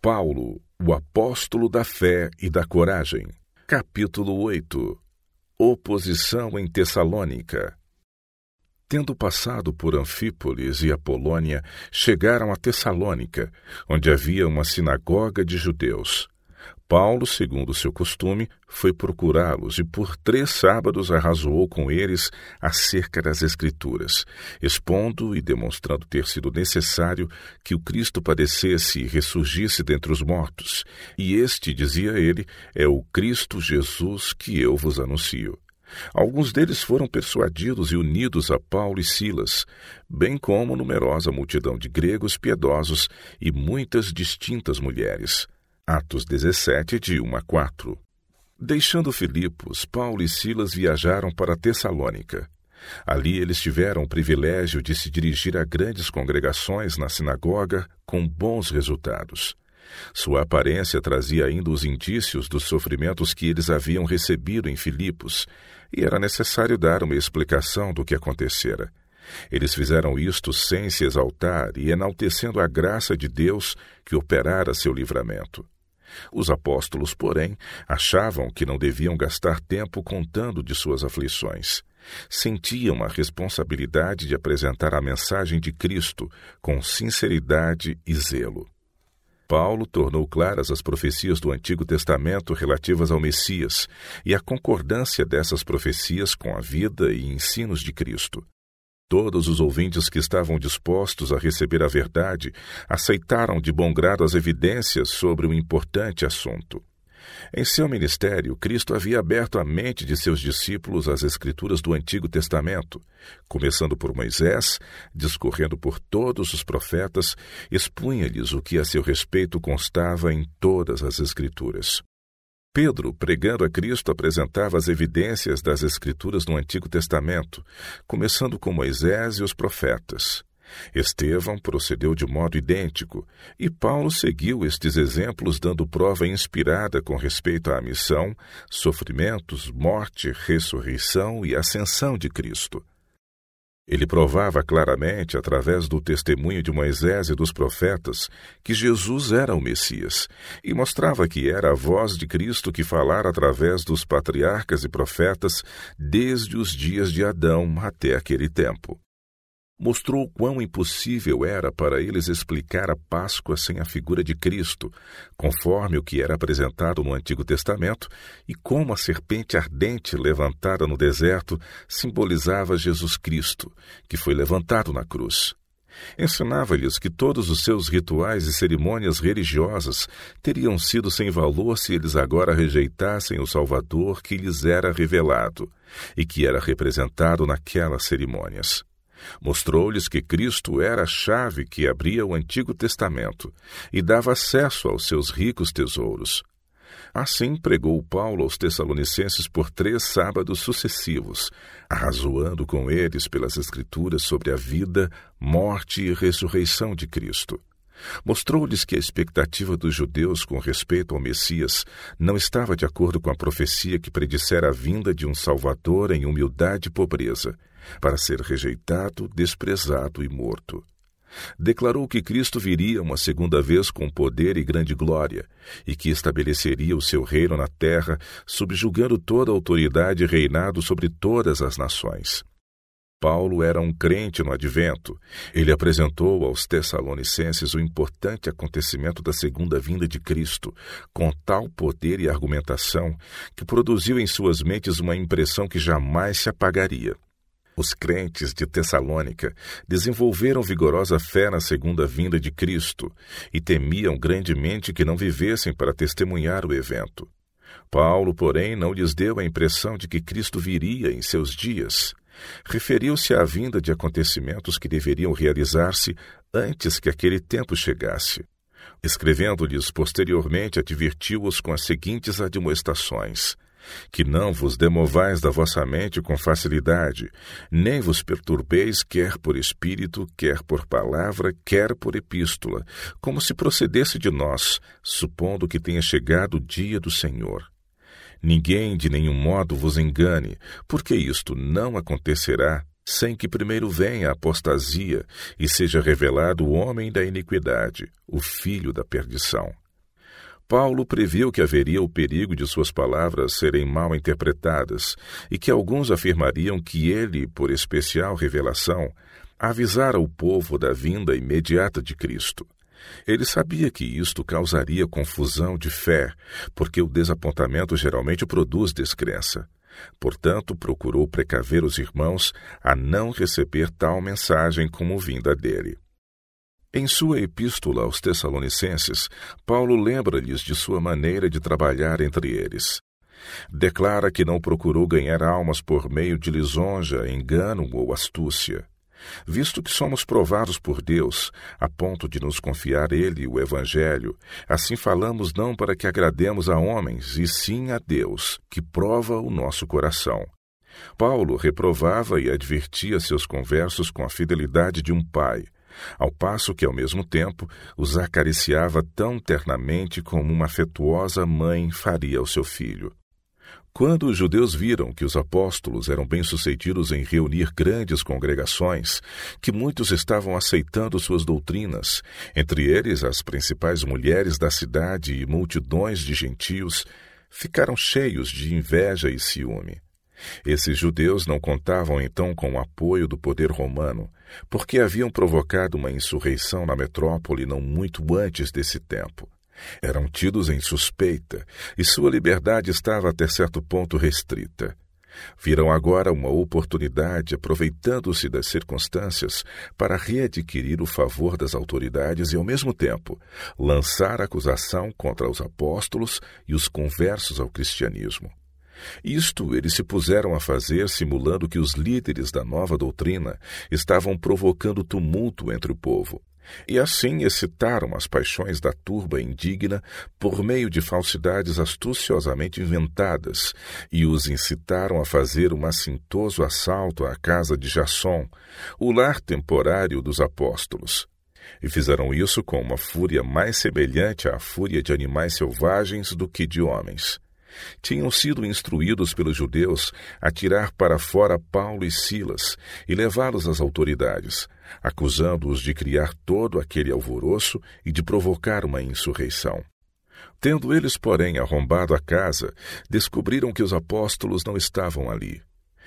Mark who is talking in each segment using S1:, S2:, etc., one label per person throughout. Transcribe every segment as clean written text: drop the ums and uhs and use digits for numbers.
S1: Paulo, o apóstolo da fé e da coragem. Capítulo 8. Oposição em Tessalônica. Tendo passado por Anfípolis e Apolônia, chegaram a Tessalônica, onde havia uma sinagoga de judeus. Paulo, segundo seu costume, foi procurá-los e por 3 sábados arrazoou com eles acerca das Escrituras, expondo e demonstrando ter sido necessário que o Cristo padecesse e ressurgisse dentre os mortos. E este, dizia ele, é o Cristo Jesus que eu vos anuncio. Alguns deles foram persuadidos e unidos a Paulo e Silas, bem como numerosa multidão de gregos piedosos e muitas distintas mulheres. Atos 17, de 1 a 4. Deixando Filipos, Paulo e Silas viajaram para Tessalônica. Ali eles tiveram o privilégio de se dirigir a grandes congregações na sinagoga com bons resultados. Sua aparência trazia ainda os indícios dos sofrimentos que eles haviam recebido em Filipos, e era necessário dar uma explicação do que acontecera. Eles fizeram isto sem se exaltar e enaltecendo a graça de Deus que operara seu livramento. Os apóstolos, porém, achavam que não deviam gastar tempo contando de suas aflições. Sentiam a responsabilidade de apresentar a mensagem de Cristo com sinceridade e zelo. Paulo tornou claras as profecias do Antigo Testamento relativas ao Messias e a concordância dessas profecias com a vida e ensinos de Cristo. Todos os ouvintes que estavam dispostos a receber a verdade aceitaram de bom grado as evidências sobre o importante assunto. Em seu ministério, Cristo havia aberto a mente de seus discípulos às Escrituras do Antigo Testamento, começando por Moisés, discorrendo por todos os profetas, expunha-lhes o que a seu respeito constava em todas as Escrituras. Pedro, pregando a Cristo, apresentava as evidências das Escrituras no Antigo Testamento, começando com Moisés e os profetas. Estevão procedeu de modo idêntico, e Paulo seguiu estes exemplos dando prova inspirada com respeito à missão, sofrimentos, morte, ressurreição e ascensão de Cristo. Ele provava claramente, através do testemunho de Moisés e dos profetas, que Jesus era o Messias, e mostrava que era a voz de Cristo que falara através dos patriarcas e profetas desde os dias de Adão até aquele tempo. Mostrou quão impossível era para eles explicar a Páscoa sem a figura de Cristo, conforme o que era apresentado no Antigo Testamento, e como a serpente ardente levantada no deserto simbolizava Jesus Cristo, que foi levantado na cruz. Ensinava-lhes que todos os seus rituais e cerimônias religiosas teriam sido sem valor se eles agora rejeitassem o Salvador que lhes era revelado, e que era representado naquelas cerimônias. Mostrou-lhes que Cristo era a chave que abria o Antigo Testamento e dava acesso aos seus ricos tesouros. Assim pregou Paulo aos Tessalonicenses por 3 sábados sucessivos, arrazoando com eles pelas Escrituras sobre a vida, morte e ressurreição de Cristo. Mostrou-lhes que a expectativa dos judeus com respeito ao Messias não estava de acordo com a profecia que predissera a vinda de um Salvador em humildade e pobreza, para ser rejeitado, desprezado e morto. Declarou que Cristo viria uma segunda vez com poder e grande glória, e que estabeleceria o seu reino na terra, subjugando toda a autoridade e reinado sobre todas as nações. Paulo era um crente no advento. Ele apresentou aos Tessalonicenses o importante acontecimento da segunda vinda de Cristo, com tal poder e argumentação que produziu em suas mentes uma impressão que jamais se apagaria. Os crentes de Tessalônica desenvolveram vigorosa fé na segunda vinda de Cristo e temiam grandemente que não vivessem para testemunhar o evento. Paulo, porém, não lhes deu a impressão de que Cristo viria em seus dias. Referiu-se à vinda de acontecimentos que deveriam realizar-se antes que aquele tempo chegasse. Escrevendo-lhes posteriormente, advertiu-os com as seguintes admoestações: que não vos demovais da vossa mente com facilidade, nem vos perturbeis quer por espírito, quer por palavra, quer por epístola, como se procedesse de nós, supondo que tenha chegado o dia do Senhor. Ninguém de nenhum modo vos engane, porque isto não acontecerá sem que primeiro venha a apostasia e seja revelado o homem da iniquidade, o filho da perdição, Paulo previu que haveria o perigo de suas palavras serem mal interpretadas e que alguns afirmariam que ele, por especial revelação, avisara o povo da vinda imediata de Cristo. Ele sabia que isto causaria confusão de fé, porque o desapontamento geralmente produz descrença. Portanto, procurou precaver os irmãos a não receber tal mensagem como vinda dele. Em sua epístola aos Tessalonicenses, Paulo lembra-lhes de sua maneira de trabalhar entre eles. Declara que não procurou ganhar almas por meio de lisonja, engano ou astúcia. Visto que somos provados por Deus, a ponto de nos confiar Ele o Evangelho, assim falamos não para que agrademos a homens, e sim a Deus, que prova o nosso coração. Paulo reprovava e advertia seus conversos com a fidelidade de um pai, ao passo que, ao mesmo tempo, os acariciava tão ternamente como uma afetuosa mãe faria ao seu filho. Quando os judeus viram que os apóstolos eram bem-sucedidos em reunir grandes congregações, que muitos estavam aceitando suas doutrinas, entre eles as principais mulheres da cidade e multidões de gentios, ficaram cheios de inveja e ciúme. Esses judeus não contavam então com o apoio do poder romano, porque haviam provocado uma insurreição na metrópole não muito antes desse tempo. Eram tidos em suspeita, e sua liberdade estava até certo ponto restrita. Viram agora uma oportunidade, aproveitando-se das circunstâncias, para readquirir o favor das autoridades e, ao mesmo tempo, lançar acusação contra os apóstolos e os conversos ao cristianismo. Isto eles se puseram a fazer simulando que os líderes da nova doutrina estavam provocando tumulto entre o povo. E assim excitaram as paixões da turba indigna por meio de falsidades astuciosamente inventadas e os incitaram a fazer um assintoso assalto à casa de Jasson, o lar temporário dos apóstolos. E fizeram isso com uma fúria mais semelhante à fúria de animais selvagens do que de homens. Tinham sido instruídos pelos judeus a tirar para fora Paulo e Silas e levá-los às autoridades, acusando-os de criar todo aquele alvoroço e de provocar uma insurreição. Tendo eles, porém, arrombado a casa, descobriram que os apóstolos não estavam ali.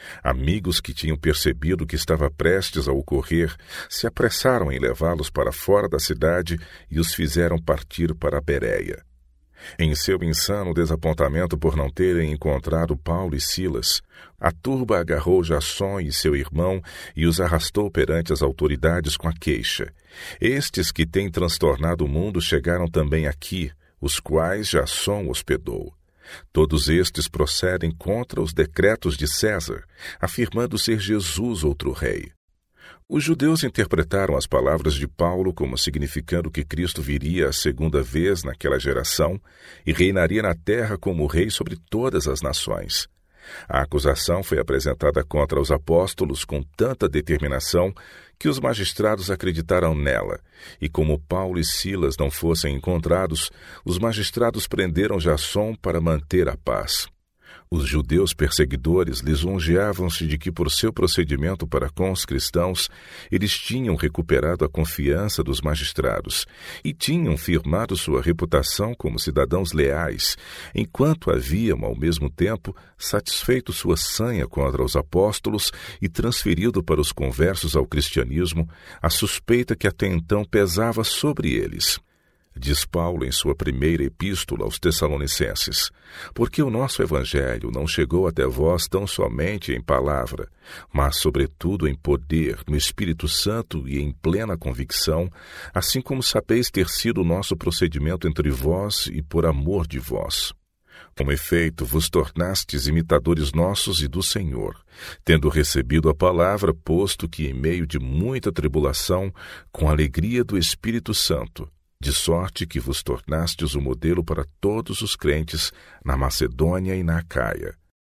S1: Amigos que tinham percebido o que estava prestes a ocorrer se apressaram em levá-los para fora da cidade e os fizeram partir para a Bereia. Em seu insano desapontamento por não terem encontrado Paulo e Silas, a turba agarrou Jasson e seu irmão e os arrastou perante as autoridades com a queixa. Estes que têm transtornado o mundo chegaram também aqui, os quais Jasson hospedou. Todos estes procedem contra os decretos de César, afirmando ser Jesus outro rei. Os judeus interpretaram as palavras de Paulo como significando que Cristo viria a segunda vez naquela geração e reinaria na terra como rei sobre todas as nações. A acusação foi apresentada contra os apóstolos com tanta determinação que os magistrados acreditaram nela, e como Paulo e Silas não fossem encontrados, os magistrados prenderam Jasson para manter a paz. Os judeus perseguidores lisonjeavam-se de que, por seu procedimento para com os cristãos, eles tinham recuperado a confiança dos magistrados e tinham firmado sua reputação como cidadãos leais, enquanto haviam, ao mesmo tempo, satisfeito sua sanha contra os apóstolos e transferido para os conversos ao cristianismo a suspeita que até então pesava sobre eles. Diz Paulo em sua primeira epístola aos Tessalonicenses: porque o nosso Evangelho não chegou até vós tão somente em palavra, mas sobretudo em poder, no Espírito Santo e em plena convicção, assim como sabeis ter sido o nosso procedimento entre vós e por amor de vós. Com efeito, vos tornastes imitadores nossos e do Senhor, tendo recebido a palavra, posto que em meio de muita tribulação, com alegria do Espírito Santo, de sorte que vos tornastes o modelo para todos os crentes na Macedônia e na Acaia.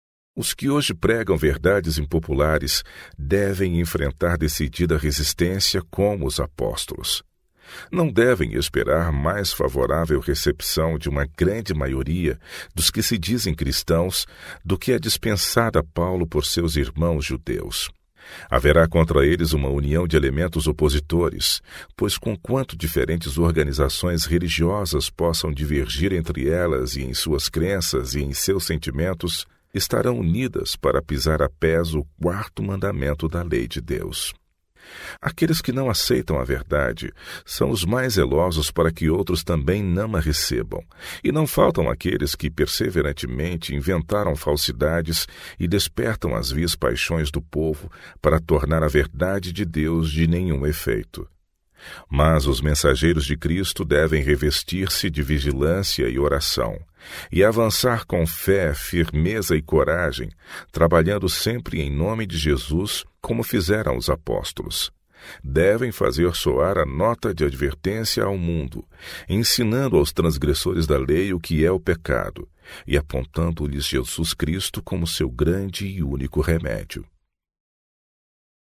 S1: Os que hoje pregam verdades impopulares devem enfrentar decidida resistência como os apóstolos. Não devem esperar mais favorável recepção de uma grande maioria dos que se dizem cristãos do que a dispensada a Paulo por seus irmãos judeus. Haverá contra eles uma união de elementos opositores, pois conquanto diferentes organizações religiosas possam divergir entre elas e em suas crenças e em seus sentimentos, estarão unidas para pisar a pés o quarto mandamento da lei de Deus. Aqueles que não aceitam a verdade são os mais zelosos para que outros também não a recebam, e não faltam aqueles que perseverantemente inventaram falsidades e despertam as vis paixões do povo para tornar a verdade de Deus de nenhum efeito. Mas os mensageiros de Cristo devem revestir-se de vigilância e oração, e avançar com fé, firmeza e coragem, trabalhando sempre em nome de Jesus, como fizeram os apóstolos. Devem fazer soar a nota de advertência ao mundo, ensinando aos transgressores da lei o que é o pecado, e apontando-lhes Jesus Cristo como seu grande e único remédio.